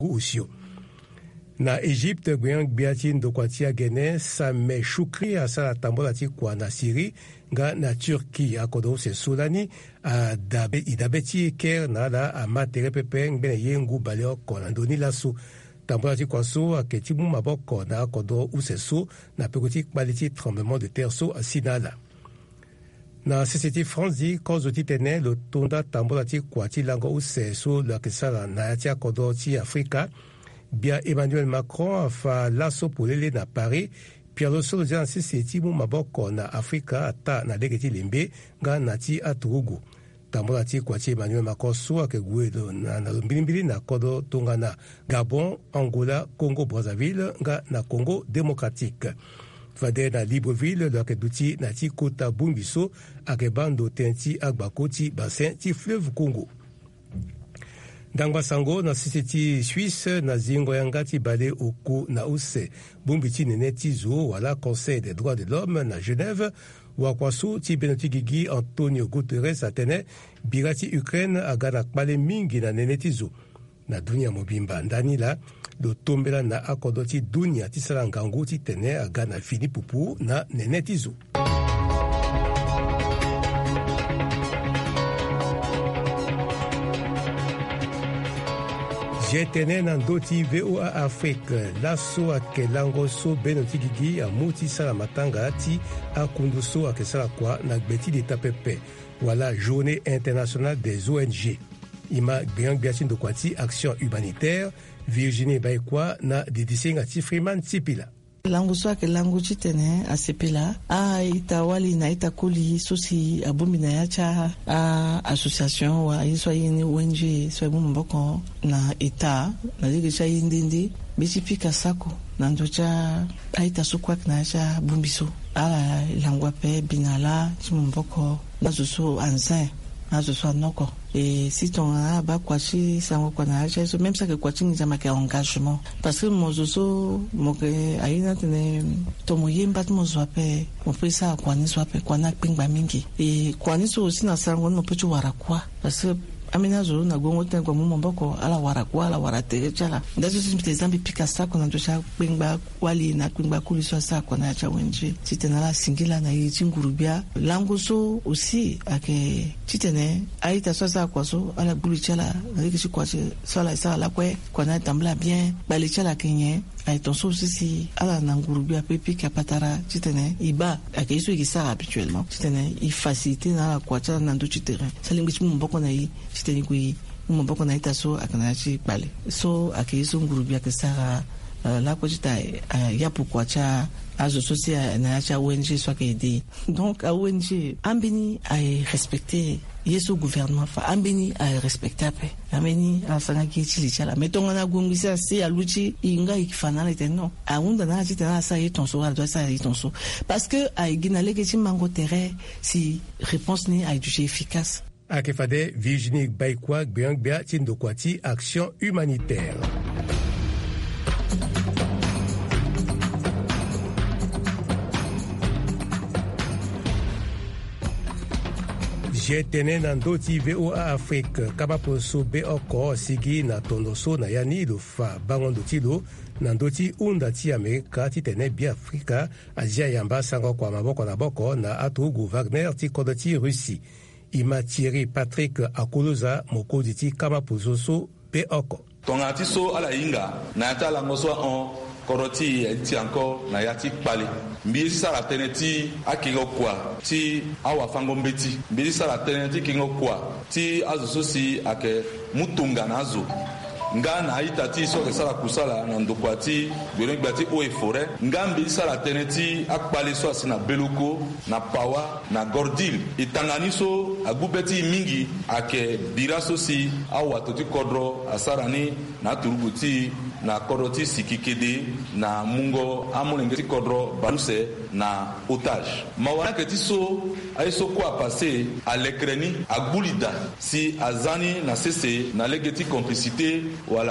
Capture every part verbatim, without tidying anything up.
usio na Egypte gwen biati ndokwatia gene Sameh Shoukry asala tambola ti kwa na Syrie nga na Turki akodo se Sudani a dabe idabeti ker na la amatere pepe ngene yengu baleo kona ndoni lasu tambola ti kwa so aketi mu maboko na akodo useso na pekoti kbaliti tremblement de terre so asinala na sisiti franzi kozo ti tene lo tonda tambola ti kwa ti lango useso la kesala na ti akodo ti Afrika bia Emmanuel Macron fa laso polele na Paris Pierre Losolo zan sisiti mu maboko na Afrika ata na legeti lembe nga na ti aturugu tambola ti kwa ti Emmanuel Macron so ake guedo na na mbilimbili na kodo tonga na Gabon, Angola, Congo Brazzaville nga na Congo démocratique fade na Libreville lo ake duti na ti kota Bumbiso ake bando tenti agbako ti bassin ti fleuve Congo. Dangwa sango na sisiti Suisse na zingo yanga ti bale oku na use bumbi ti nene ti zo wala Conseil des droits de l'homme na Genève wakwasu ti benoti gigi Antonio Guterres atene bira ti Ukraine aga na kpale mingi na nene ti zo na dunia mobimba ndani la lo tombela na akodo ti dunia ti sala ngangu ti tene aga na fini pupu na nene ti zo. Jetene na ndoti V O A Afrique laso ake lango so benoti gigi amuti sala matanga ti akundu so ake sala kwa na gbeti d'État pepe wala journée internationale des O N G ima gbeyan gbeatin do kwa ti action humanitaire Virginie Baikwa na didisenga ti Freeman Tipila langu so ake langu ti tene asepela a ita wali na ita kuli sosi abumi na ya cha a association wa yiso yini O N G so ibu mboko na ita na ligi cha yindindi bichi pika sako na ndocha a ita sukwak na ya cha bumbiso ala langwa pe binala chimu mboko na zuso anzin na zuso anoko et si ton a ba kwachi sango kwa na acha so même ça que kwachi ni zama ke engagement parce que mo zoso mo ke aina tene to mo yemba mo zwape mo pesa kwa ni zwape kwa na pingba mingi et kwa ni so sina sango no pechu wara kwa parce que amina zo na gongo ten kwa mumo mboko ala wara kwa ala wara te chala ndazo simte zambi pika sako na ndosha pingba wali na pingba kuliso sako na acha wenje titena la singila na yi ngurubia lango so aussi ake titene aita so kwa so ala bulu chala na liki kwa so la sa la kwe kwa na tambla bien bali chala kenye ay ton so si ala na ngurubia pepi kapatara titene iba ake iso ikisa habituellement titene i facilité na kwa chala na ndo terrain salingi chimu mboko na yi titene kui mboko na ita so akana chi bale so ake iso ngurubia ke sara la kwa jita ya pourquoi cha azo socia na cha O N G soit aidé donc a O N G ambeni ay respecter yeso gouvernement fa ambeni ay respecter pe ambeni asanga ki chili chala metonga na gongisa si aluchi inga ikifana le non aunda na jita na sa yeton so ala sa yeton so parce que ay ginale ke chimango terrain si réponse ni ay jugé efficace akefade Virginie Baikwa gbeang bea tindo kwati action humanitaire. Jetene na ndoti V O A Afrique kabaposo be oko sigi na tondoso na yani lo fa bangondo tilo na ndoti unda ti Amerika ti tene bi Afrika Asia yamba sango kwa maboko na boko na atugu Wagner ti kodoti Russie ima Thierry Patrick Akoloza mokodi ti kabaposo so be oko tonga ti so ala inga na ta lango so on koroti ti anko na yati kpale mbi sara teneti akingo kwa ti awa fango mbeti mbi sara teneti kingo kwa ti azusosi ake mutunga nazo nga na itati so ke sala kusala na ndokwati dole gbati o e forêt nga mbi sala teneti akpale so asina beluko na pawa na gordil itangani so agubeti mingi ake biraso si awa toti kodro asarani na turuguti na koroti sikikede na mungo amolengeti kodro baluse na otage mawana keti so aiso kwa passé à l'écreni agbulida si azani na cc na legeti complicité wala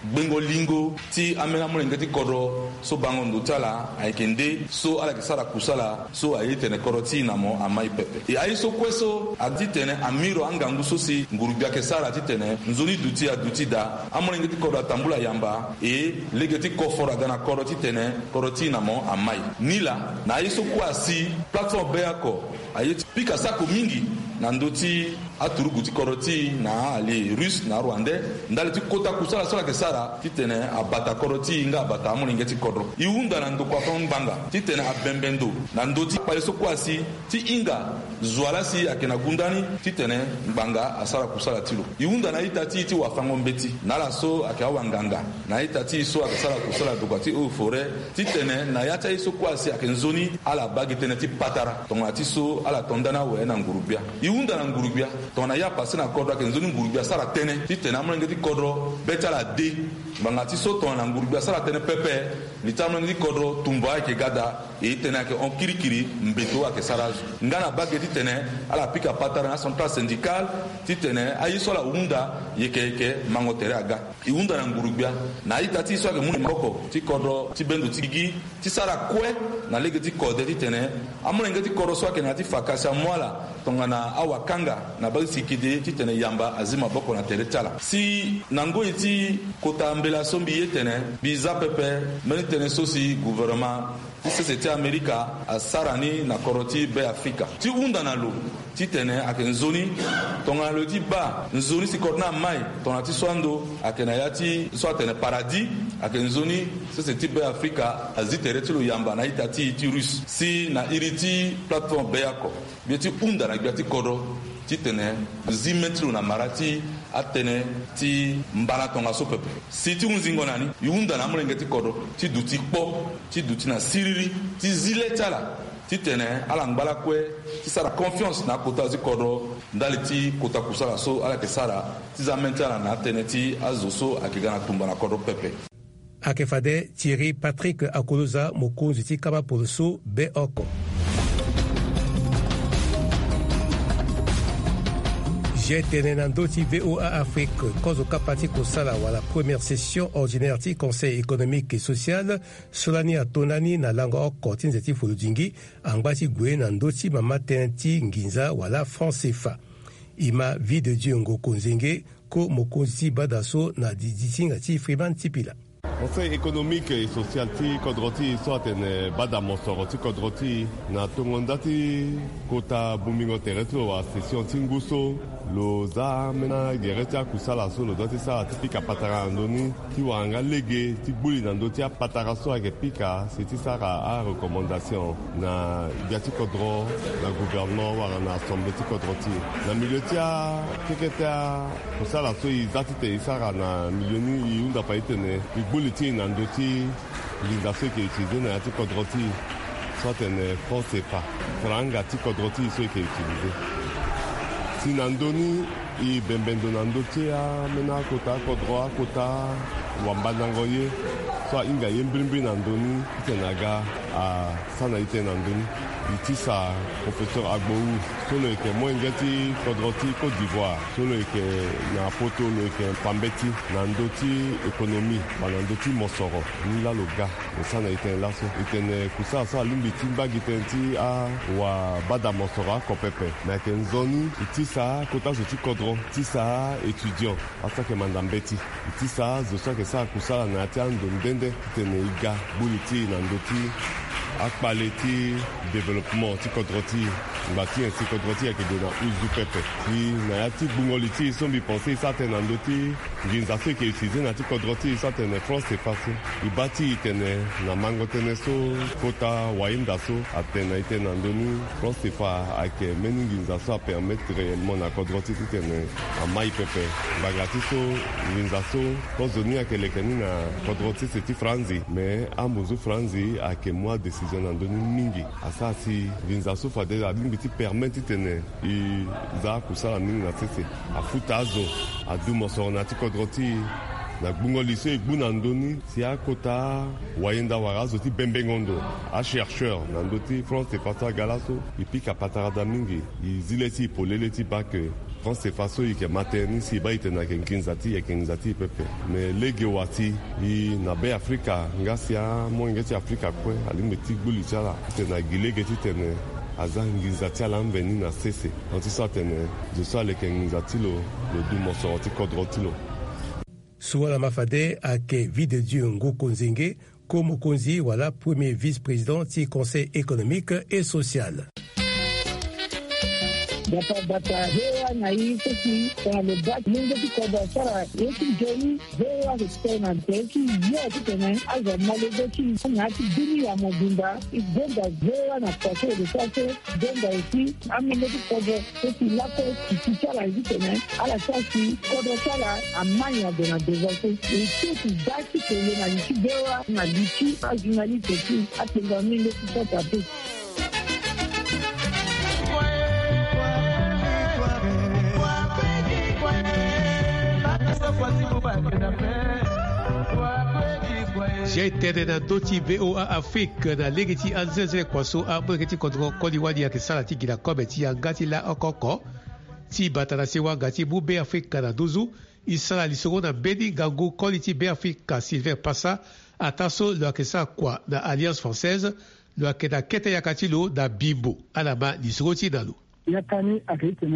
gbengo lingo ti amena mulenge ti kodro so bango ndutala aikende so ala kisara kusala so ayitene koroti namo amai pepe e ayi so kweso aditene amiro angangu so si ngurubia kesara titene nzoni duti aduti da amulenge ti kodro tambula yamba e legeti kofora gana koroti tene koroti namo amai nila na ayi so kwasi platform beako ayiti pika sako mingi na ndoti aturuguti koroti na ali russe na rwandais ndali ti kota kusala sala kesara titene abata koroti nga abata amulinge ti kodro iunda na ndoko afon banga titene abembendo na ndoti paleso kwasi ti inga zwala si akena gundani titene banga asara kusala tilo iunda na itati ti wafango mbeti na la so aka wanganga na itati so akasala kusala dokati o forêt titene na yata iso kwasi akenzoni ala bagitene ti patara tongati so ala tondana we na ngurubia iunda na ngurubia tona ya pase na kodro akenzoni ngurubia sara tene titene amulenge ti kodro betala de bangati so tona na ngurubia sara tene pepe litamulenge ti kodro tumba ke gada e tene ke on kirikiri mbeto ake saraju ngana bageti tene ala pika patara na central syndical titene ayiso la unda yekeke mangotere aga iunda na ngurubia na itati so ke mun mboko ti kodro ti bendo tigi ti sara kwe na legeti kode titene amulenge ti kodro so ke na ti fakasa mwala tongana awakanga na bagisi kide titene yamba azima boko na tere tala si nango iti kota mbela sombi yetene biza pepe meni tene sosi gouvernement ti société amerika asarani na koroti be afrika ti unda na lo ti tene ake nzoni tonga lo ti ba nzoni si korna mai tonga ti swando ake na ya ti so atene paradis ake nzoni société be afrika azitere ti lo yamba na ita ti ti russe si na iri ti plateforme be yako bi ti unda na gbi ti kodro ti tene zi metro na marati atene ti mbala tonga so pepe si ti unzingo nani yunda na mulenge ti kodro ti duti kpo ti duti na siriri ti zile tala ti tene ala ngbala kwe ti sara confiance na kota zi kodro ndali ti kota kusala so ala ke sara ti za mentala na tene ti azo so akigana tumba na kodro pepe akefade Thierry Patrick Akoloza mokonzi ti kaba poloso be oko. Tene na ndoti V O A Afrique kozo kapati kosala wa la première session ordinaire ti Conseil économique et social solani atonani na lango oko ti nzeti folodingi angbati gwe na ndoti mama tene ti nginza wala franc C F A ima vie de Dieu ngoko nzenge ko mokonzi ti badaso na ditinga ti Freeman Tipila. Conseil économique et social ti kodroti so atene bada mosoro ti kodroti na tongonda ti kota bumingo teretro wa session ti nguso lo za mena gereti akusala so lo doti sala ti pika patara andoni ti wanga lege ti gbuli na ndo ti apatara so ayeke pika si ti sara a recommandation na bia ti kodro na gouvernement wara na assemblée ti kodro ti na milieu ti akeke ti akusala so e za ti te e sara na milieu ni e hunda pa e tene e gbuli ti na ndo ti linga so yeke utilize na ya ti kodro ti so atene franc C F A franga ti kodro ti so yeke utilize si na ndöni e bembendo na ndö ti amena akota akodro akota wambandango ye so ahinga ye mbirimbiri na ndöni ti tene aga asa na ye tënë na ndöni e ti sa professeur Agbowu so lo yeke mwenge ti kodro ti Côte d'Ivoire so lo yeke na poto lo yeke pambe ti na ndö ti économie ba na ndö ti mosoro ni la lo ga lo sa na ye tënë laso e tene kusala so alingbi ti mbagi tënë ti awabada mosoro oko pepe na yeke nzoni e ti sa kota zo ti kodro ti sa étudiant asa yeke manda mbe ti e ti sa zo so ayeke sara kusala na ya ti andondende ti tene e ga gbuli ti na ndö ti akpale ti développement ti kodro ti ngba ti en si kodro ti ayeke gue na uzu pepe ti na ya ti gbungoli ti e so mbi pense e sa tene na ndö ti nginza so yeke utilize na ti kodro ti e so atene franc C F A so e ba ti e tene na mango tënë so kota wahinda so atene e tënë na ndöni franc C F A ayeke mbeni nginza so apermettre réellement na kodro ti ti tene amai pepe ngbanga ti so nginza so kozo ni ayeke leke ni na kodro ti si ti franzi me ambuzu franzi ayeke mwa décision na ndöni mingi asa si nginza so fade alingbi ti permet ti tene e za akusala mingi na sese afuta azo adu mosoro na ti kodro ti na gbungoli so e gbu na ndöni si akota wayenda wara azo ti bembengondo achercheur na ndö ti franc C F A so aga laso e pika patara da mingi e zile ti e polele ti ba yeke France faso ike mateni si ba itena ken kinzati ya kinzati pepe me lege wati i na be Afrika ngasia mo ngeti Afrika kwe alimeti gbuli chala tena gilege titene azanginzati ala mveni na sese anti satene je so ale kinzati lo le du mosoroti kodrotilo Souala Mafade ake vide Dieu Ngoko Nzenge comme Konzi wala premier vice-président du Conseil économique et social. Data data hewa na hii sisi kwa lebaki mungu tiko basara yeki joni hewa kutena teki yeki tena aza malebeki ngati dini ya mobimba ibonda hewa na kwaso de kwaso bonda isi amene tiko teki lako kikichara hizi tena ala sasi kodo sala amanya de na devote isi basi kele na nchi hewa na lichi ajunali teki atenga minde kupata tu. J'ai été dans d'autres V O A Afrique, dans l'égiti anzeze kwaso a breketi kontro kodiwadi ya kisalati gila kobeti ya gati la okoko, ti batana sewa gati bu be Afrique na dozu, isala lisoro na beni gango koliti be Afrique Sylvain Passa, ataso lo akesa kwa na Alliance Française, lo akeda kete yakatilo na Bimbo, alama lisoro ti nalo. Yakani akitene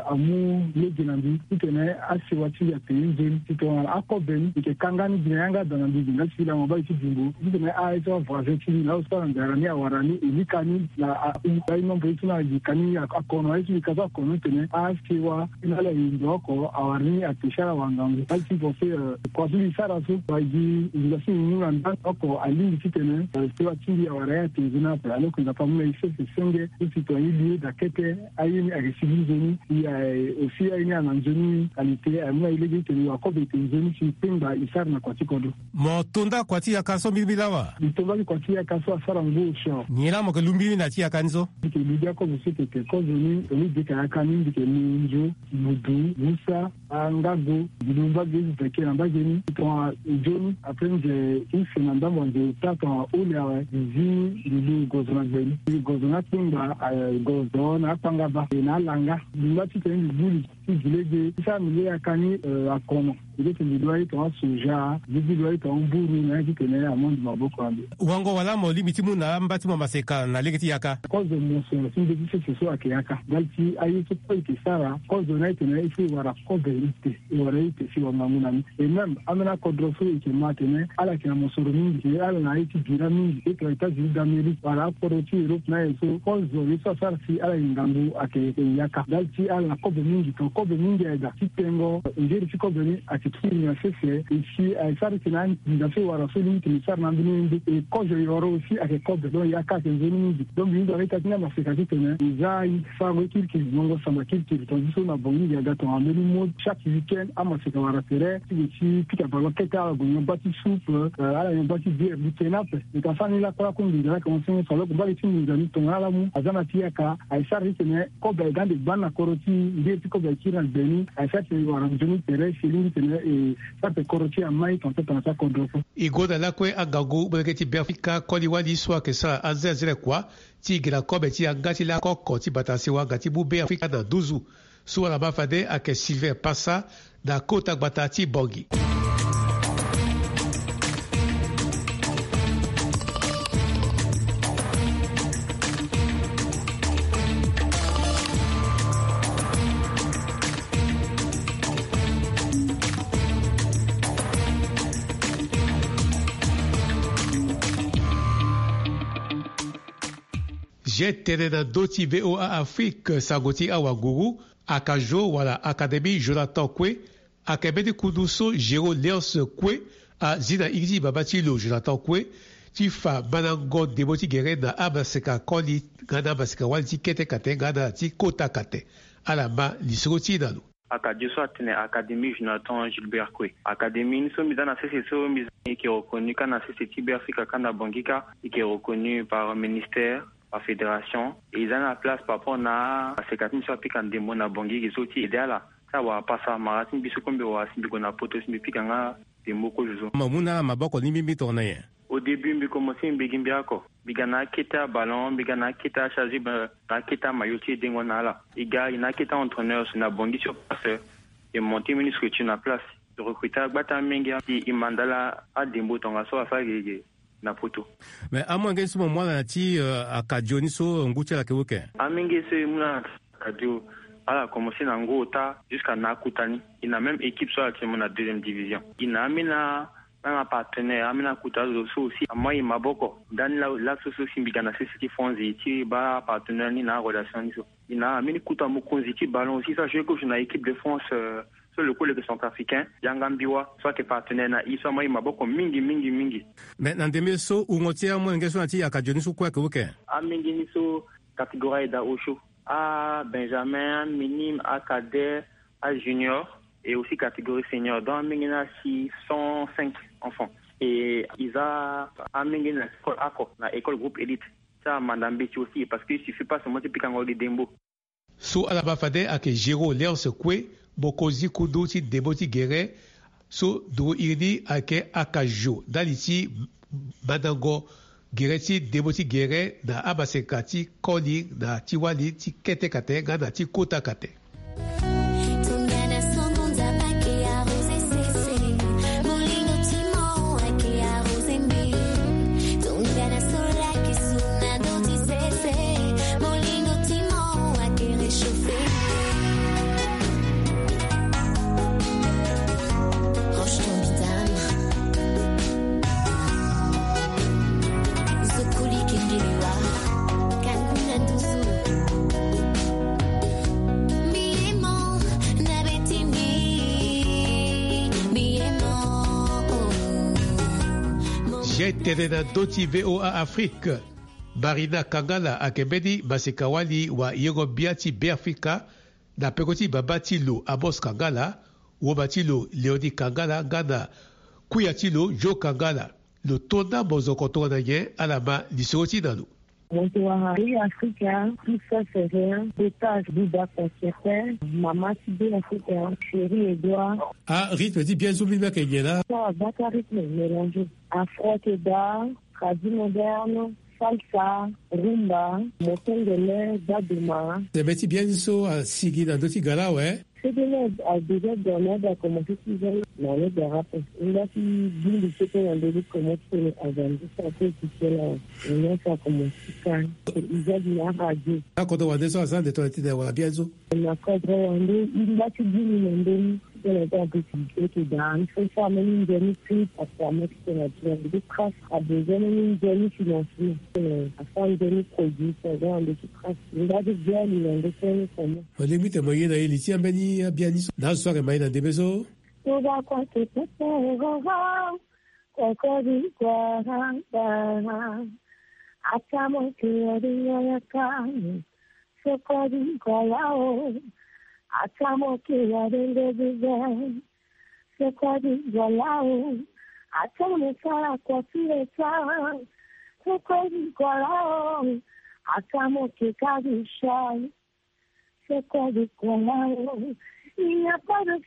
amu leginandi itene asiwati ya teinjin tito akobeni ike kangani binanga danandi binga sila mba iti jimbo itene aizo vazeti na usa ndarani awarani ilikani na ino mbetu na ikani akono aizo ikaza kono itene asiwa inala indoko awarani atishara wangangu alti bofe kwa zili sara su baiji ilasi inyura ndako alindi itene siwa chindi awaraya teinjina pa aloko na pamuna ise senge itito ili dakete ayini agesibizoni ya aussi ayini ananjoni qualité amuna ilegi teni wakobe tenzoni si pemba isarna kwati kodo mo tonda kwati ya kaso bibilawa itonda kwati ya kaso asara ngusho nyela mo kelumbi na ti ya kanzo ke lidia ko busike ke kozoni oni dika yakani ndike munjo mudu musa angago bilumba gezi peke na bageni to joni aprende ifena ndambo nje tata ule awe zi lilu gozona gbeni gozona pemba gozona panga ba na langa lati teni buli gilege isa mile yakani akono ile teni doyi to soja bibi doyi to mburu na kitene amondi maboko ambe wango wala mo limiti mu na mbati mo maseka na legeti yaka kozo mo so sinde bise so akiyaka dalti ayi to poiti sara kozo na teni ifi wara kobe ite wara ite si wa mamuna ni e même amena kodroso ike matene ala kina mosoro mingi ala na iti gira mingi e traita da meri wala poroti Europe na eso kozo isa sarsi ala ingangu ake yaka dalti ala kobe mingi to kobe mingi eda kitengo njeri si kobe ni akitini ya sese isi aisari kinani ndafi wara soli miti misari na mbini ndi e kozo yoro usi ake kobe don yaka ke zoni mingi don bingi wale katina masika kitene izai sago kirki zongo samba kirki tonjiso na bongi ya gato ambeli mo chaque weekend ama sika wara tere isi pika balo keta ala gonyo bati soupe ala yon bati bier bitenape ikafani la kwa kundi ndala konsenge salo kumbali tini nzani tongala mu azana tiyaka aisari kene kobe gande bana koroti ndeti kobe kira beni aisari wara mjoni tere shilingi tene e sape koroti amai konta tanasa kondrofo igoda lakwe agagu breketi Afrika koliwadi swa kesa azezere kwa ti gira kobe ti agati la koko ti batasiwa gati bube Afrika na duzu suwa la Mafade ake Sylvain Passa na kota batati bongi. J'étais dans d'autres V O A Afrique, Sagoti Awaguru, Akajo, wala Académie Jonathan Kwe, Akabedi Kuduso, Jero Leos Kwe, a Zina Igzi Babatilo Jonathan Kwe, Tifa Banango Deboti Gere na Abaseka Koli, Gana Baseka Walti Kete Kate, Gana Ti Kota Kate, Alama Lisroti Nalo. Akadioso atene Académie Jonathan Gilbert Kwe. Académie nous sommes dans la C C C O qui est reconnue quand la C C T B Africa Kanda Bangika qui est reconnue par le ministère, par fédération et ils ont la place par rapport à ces quatre mille pique en démon à Bangui qui sont idéal ça va pas ça marathon biso kombe wa simbi kona poto simbi pikanga demoko juzo mamuna maboko ni mimi tonaye au début, j'ai commencé à me bien encore. Bigana kita ballon, bigana kita chargé, na kita mailloti dengonala. Et gars, il n'a kita entraîneur, c'est na bongi sur passeur. Et monté ministre tu na place. Le recruteur bata mengia, il mandala a dembo tonga so afa na poto. Mais à moins que ce moment là, tu à Kadioni so nguti la kewoke. A mengi c'est muna Kadio. a commencé dans Ngota jusqu'à Nakutani. Il a même équipe sur la deuxième division. Il a amené un partenaire, amené un Kutazo aussi. Moi, il m'a beaucoup. Dans la société, il a fait fonds et il a partenaire, il a une relation. Il a amené Kutamu Konziti ballon aussi. Ça, je sais que je suis équipe de France sur le coup de centrafricain. Yangambiwa, soit que partenaire, il soit moi, il m'a beaucoup mingi, mingi, mingi. Mais dans des mesos où on tient moins de questions, il y a qu'à Johnny sous quoi que vous avez. À mingi, niso catégorie d'Aosho. À Benjamin, minime, à cadet, à junior et aussi catégorie senior. Dans Mingina, six cent cinq enfants. Et ils ont amené l'école ACO, l'école groupe élite. Ça, Madame Betty aussi, parce qu'il ne suffit pas seulement de piquer encore des dembo. So alabafade ake Jiro Léon Sekwe, Bokozi Kudoti Deboti Guerre, so do irdi ake Akajo. Daliti Madango Gereti Deboti Guerre na Abasekati Koli na Tiwali ti Kete Kate na ti Kota Kate. J'étais dans Doti V O A Afrique. Barina Kangala akebedi basekawali wa Yego Biati Beafrika na pekoti babatilo Abos Kangala, wobatilo Leoni Kangala, Gana Kuyatilo Jo Kangala. Le tona bozokoto na ye alama lisoti nanu. Montoahari Africa, tout ça c'est rien. Otage Bouba Concerter, Maman Tibé Africain, Chéri Edouard. Ah, rythme dit bien zoomé avec Yela. Ça, bata rythme mélangé. Afro-Keda, Tradi moderne, Salsa, Rumba, Motengele, Daduma. C'est petit bien so à Sigi dans d'autres gala, ouais. C'est de l'aide à déjà donner à commencer six ans dans l'aide de rap. Il a fait d'une de ces pays en début comment tu peux avoir ça fait tout là. Il a fait comme ça. Il a dit la radio. Ah, quand on va descendre ça de toi tu dois bien zo. Il a cadré il a fait d'une en début de la possibilité que dans il faut faire même une demi prix pour permettre que la des traces a besoin d'une demi financière. À faire une demi produit pour avoir des traces. Il a dit bien il a fait comment. On limite moyen d'aller ici en Beni bien ici. Dans ce soir et maïna des besos. Tu vas quoi te faire voir. Quoi dit quoi hein. Atamo que adinya kan. C'est quoi dit quoi là. Atamo que adinya bizen. C'est quoi dit quoi là. Atamo ça quoi tu es ça. C'est quoi dit quoi là. Atamo que kadisha. C'est quoi dit quoi là. Il n'y a pas de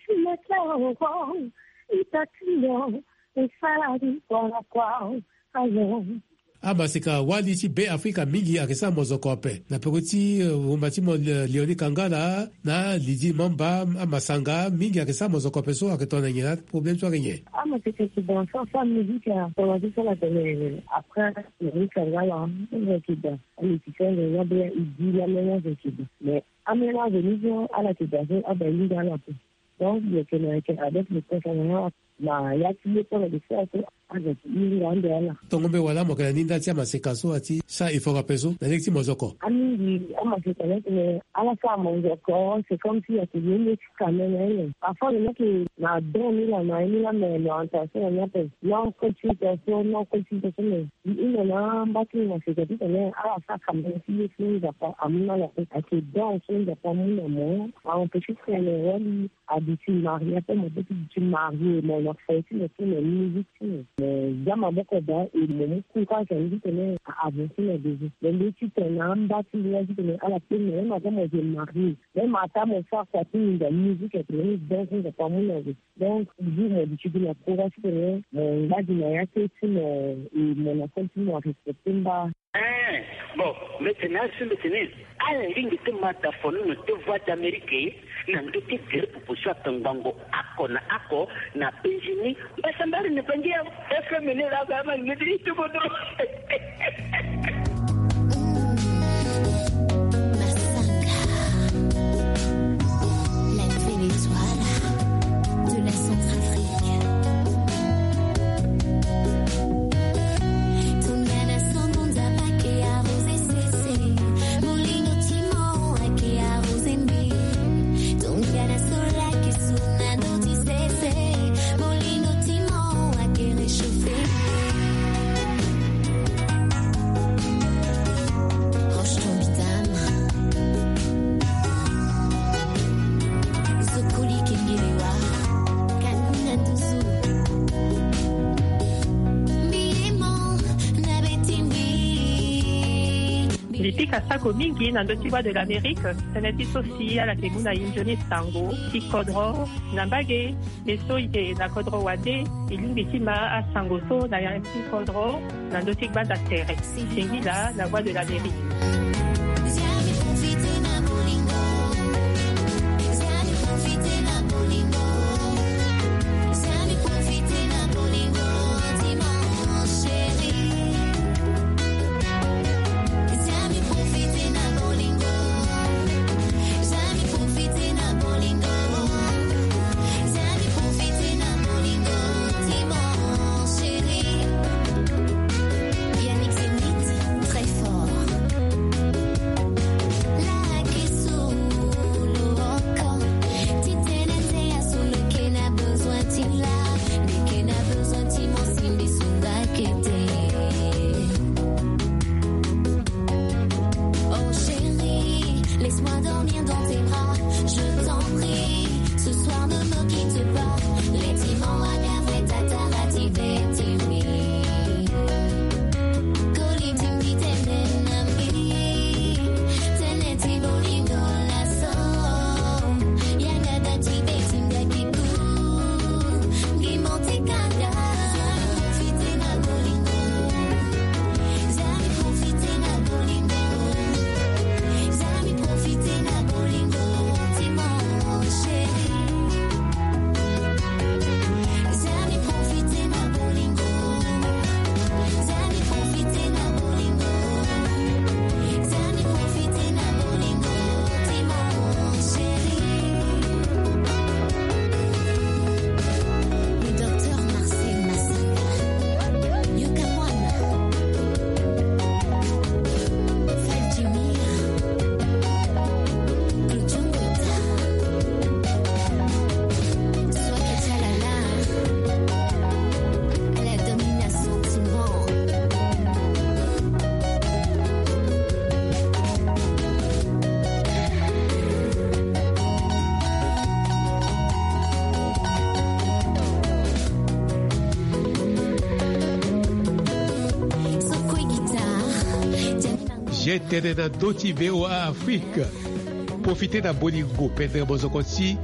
fille il t'a crié, et ça l'a dit pour la quoi, alors. Ah bah c'est qu'à Waliti Bé Africa mingi akisa mozokope na pekoti umbati mo Leoni Kangala na Lidi Mamba Masanga mingi akisa mozokope so aketona nyina problème so gagné. Ah mais c'est que dans ça ça musique pour la dire la télé après Leoni Kangala on qui dans les petits les là il dit la meilleure de qui mais à mélange de niveau à la télé à ben dans la donc il y a que avec le personnel na ya tile pour le faire avec il y a ndela tongombe wala mokala ninda tia masekaso ati sa ifora peso na lekti mozoko ami ama que mais à la fin mozoko c'est comme si il y a une quand même parfois le mec na donné la na il a mais l'orientation il y a pas non consultation non consultation il est là bâti na c'est que mais à la fin comme si il y a pas amina la que dans son il y a pas mon amour on peut juste faire le rôle habitué marié pas mon petit marié mon en fait c'est une musique mais jama moko da e mo ku ka ka ndi tene avancer les deux les deux tena mbati ndi tene ala tene ma kama je mari mais ma ta mo fa kwa tini da musique et les danses de famille donc du mo di chidi la courage tene mon bagina ya ke tino e mon a continuer à respecter ba eh bon maintenant sur le tennis ala ringi te mata fonu no te voix d'Amérique na ndoki kere pupushwa tangango ako na ako na penjini basambari ne penjia F M ne la gama ne di tu bodo Sako mingi na ndoti wa de l'Amérique, seneti sosi ala ke muna injoni sango, ki kodro, nambage, leso ike na kodro wade, ilingi tima a sango so na yanki kodro, na ndoti ba da terre. Sengi la, la voix de l'Amérique. J'étais dans Doti V O A Afrique. Profitez d'un bolingo, pendant Bozokoti,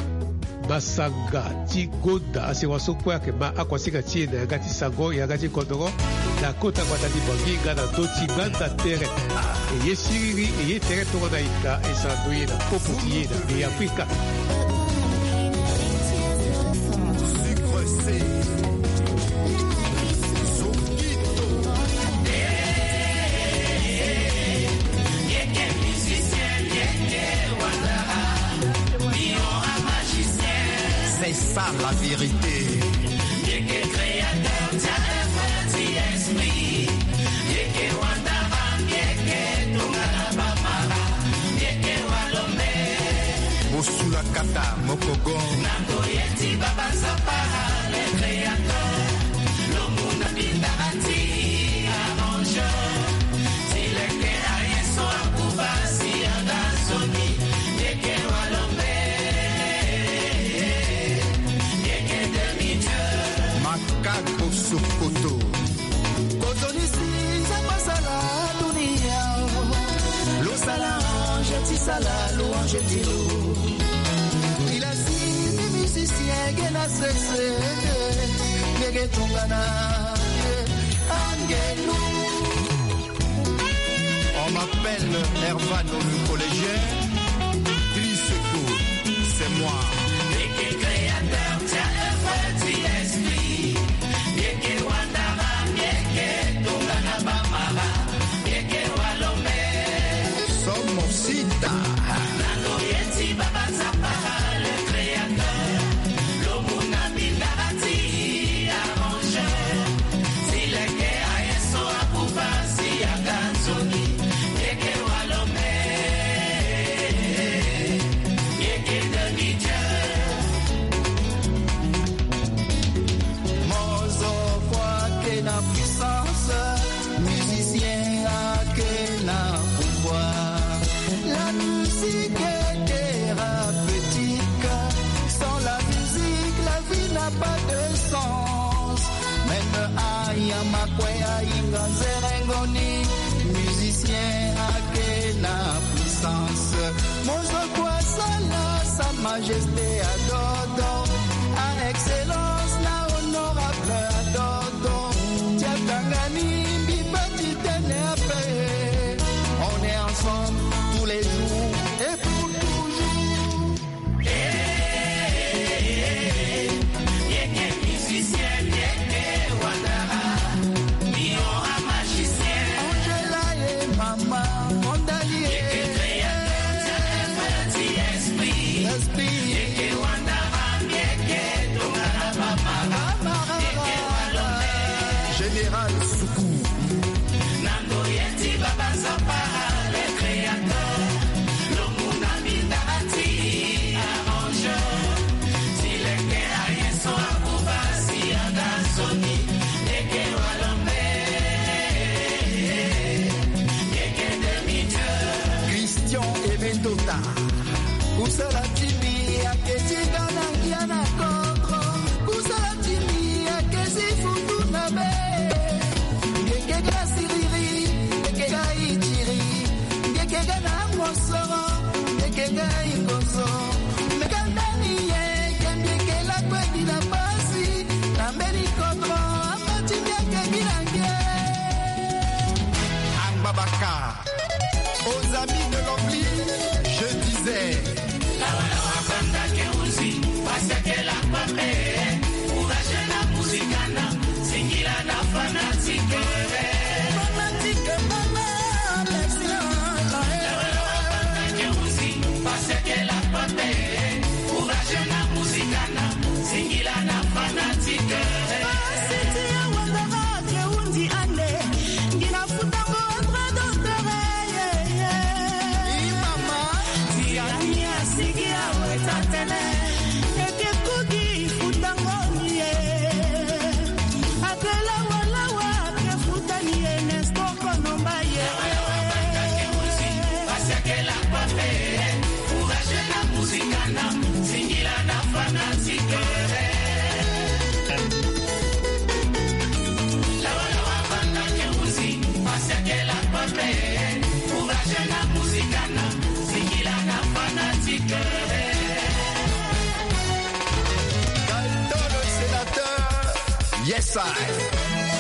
Basanga, Tigoda, Asewaso Kwake, Ma Akwasika Tien, Yagati Sango, Yagati Kodoro, la Kota Guatani Banginga, dans Doti Ganda Terre, et Yesiri, et Yetere Toronaïka, et Sandoye, la Popoutier, et Africa. C'est ça la vérité. Yeke créateur, t'as un petit esprit. Yeke wandara, yeke tungala bamara, yeke walome. Mosula kata, mokogo. Nako yeti baba zapara, le créateur. L'omuna bindarati, arrangeur. Sileke ayeso akuba, si adasoni. Yeke walome. Macaco Sokoto. sala louange tilo. Il a signé musicien qui n'a cessé de tongana Angelou. On m'appelle Hervano le collégien. Griseko, c'est moi. Et qui créateur, tiens le petit esprit. Et qui wandara, et qui tongana bamara, et qui walomé. Somos sita. Nando yeti baba zapara, le créateur. L'omuna bindarati, arrangeur. Si le que a eso a pouva, si a ganzoni. Et qui walomé. Et qui demi-dieu. Mozo fois que la puissance, musicien a que la pouvoir. La musique est thérapeutique. Sans la musique, la vie n'a pas de sens. Même Ayama Kwea Inga Zerengoni, musicien a que la puissance. Mozo Kwasala, sa majesté a dodo, a excellence, la honorable a dodo. Tiatangani, Bipati Tenepe, on est ensemble tous les jours et pour toujours. Yeke musicien, yeke wadara, Niora magicien, Angela et Mama, Mondali, yeke créateur, petit esprit, esprit, yeke wadara, yeke tongara bamara, yeke walomé, Général Soukou, Nando yeti baba zapara, le créateur, l'omuna bindarati, arrangeur, si le que a yeso a pouva, si a ganzoni, yeke walomé, yeke demi-dieu. Christian Eventota, Kusala Tibi, Aketika Nangiana Kontro, Kusala Tibi, Akesi Futunabe, Yeke Grasiriri, Yeke Gaichiri, Yeke Ganamosoro, Yeke Gaikoso, Megandani, Yeke la Kwedi la Pasi, Namberi Kontro, Amati Yeke Girangue. Angbabaka, aux amis de l'oubli, je disais. La wala banda keuzi, paseke la pape, courage la musicana, singila na fanatique. Fanatique mama, la wala banda keuzi, paseke la pape, courage la musicana, singila na fanatique. Pasiti ya wandara keuzi ane, ngina futango entre docteur. Mama, tiani asigi awe tatene, eke kuki futangoni e, akela wala wa ke futani e nesto konomba ye. Paseke la pape, courage la musicana, singila na fanatique. La wala wa banda ke uzi, paseke la pape, courage la musicana, singila na fanatique. Galto le sénateur, yes I.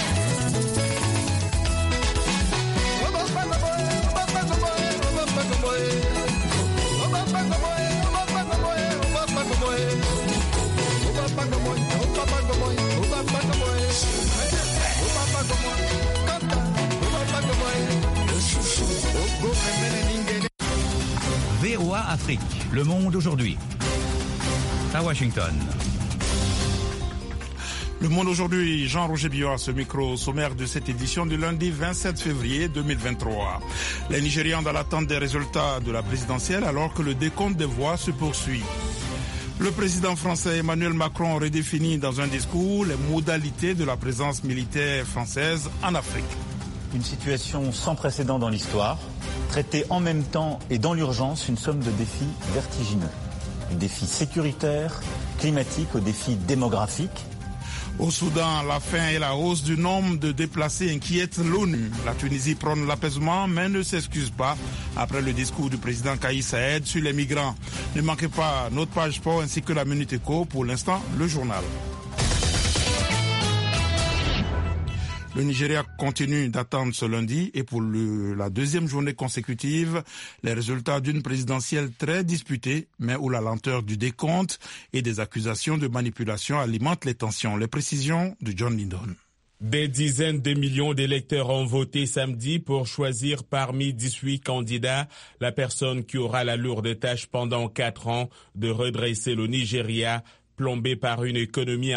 V O A Afrique, Le Monde aujourd'hui. À Washington. Le Monde aujourd'hui, Jean-Roger Biot à ce micro, sommaire de cette édition du lundi vingt-sept février deux mille vingt-trois. Les Nigérians dans l'attente des résultats de la présidentielle alors que le décompte des voix se poursuit. Le président français Emmanuel Macron redéfinit dans un discours les modalités de la présence militaire française en Afrique. Une situation sans précédent dans l'histoire, traiter en même temps et dans l'urgence une somme de défis vertigineux. Du défi sécuritaire, climatique au défi démographique. Au Soudan, la faim et la hausse du nombre de déplacés inquiètent l'ONU. La Tunisie prône l'apaisement mais ne s'excuse pas après le discours du président Kais Saied sur les migrants. Ne manquez pas notre page sport ainsi que la Minute Éco. Pour l'instant, le journal. Le Nigeria continue d'attendre ce lundi et pour le, la deuxième journée consécutive, les résultats d'une présidentielle très disputée, mais où la lenteur du décompte et des accusations de manipulation alimentent les tensions. Les précisions de John Lindon. Des dizaines de millions d'électeurs ont voté samedi pour choisir parmi dix-huit candidats la personne qui aura la lourde tâche pendant quatre ans de redresser le Nigeria, plombé par une économie